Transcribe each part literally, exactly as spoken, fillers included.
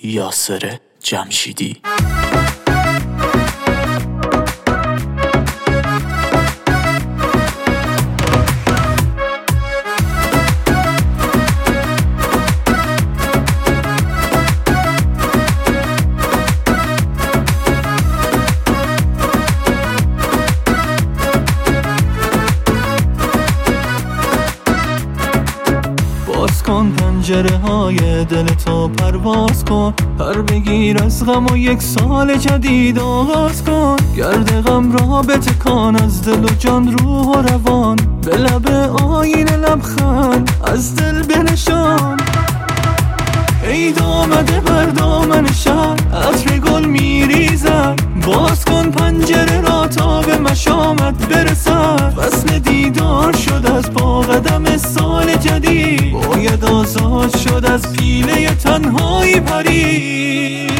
یاسر جمشیدی. باز کن پنجره های دل تو، پرواز کن، پر بگیر از غم و یک سال جدید آغاز کن. گرد غم را بتکان، از دل و جان، روح و روان، به لب آینه لبخند از دل بنشان. عید آمده بر دامن شهر، عطر گل میریزد، باز کن پنجره را تا به مشامت برسد. فصل دیدار شد از پا قدم سال جدید، باید آزاد شد از پیله تنهایی پرید.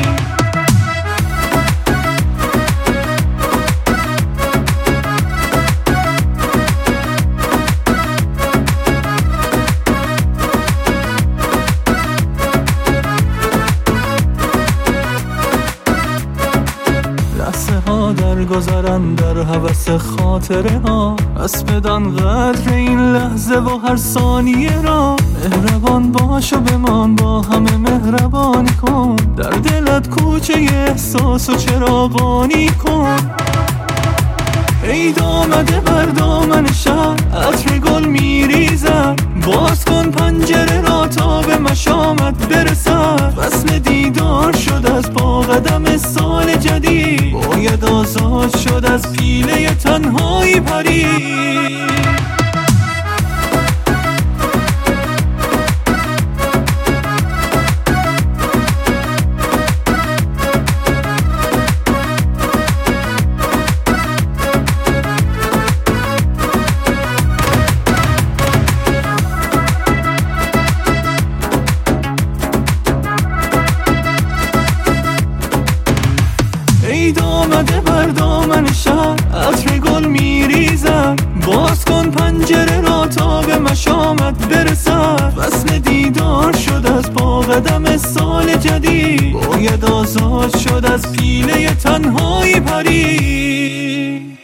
لحظه ها در گذرن در هوس خاطره ها، پس بدان قدر این لحظه و هر ثانیه را. مهربان باش و بمان، با همه مهربانی کن، در دلت کوچه احساس و چراغانی کن. عید آمده بر دامن شهر، عطر گل میریزد، باز کن پنجره را تا به مشامت برسد. فصل دیدار شد از پا قدم سال جدید، باید آزاد شد از پیله تنهایی پرید. عید آمده بر دامن شهر، عطر گل میریزد، باز کن پنجره را تا به مشامت برسد. فصل دیدار شد از پا قدم سال جدید، باید آزاد شد از پیله تنهایی پرید.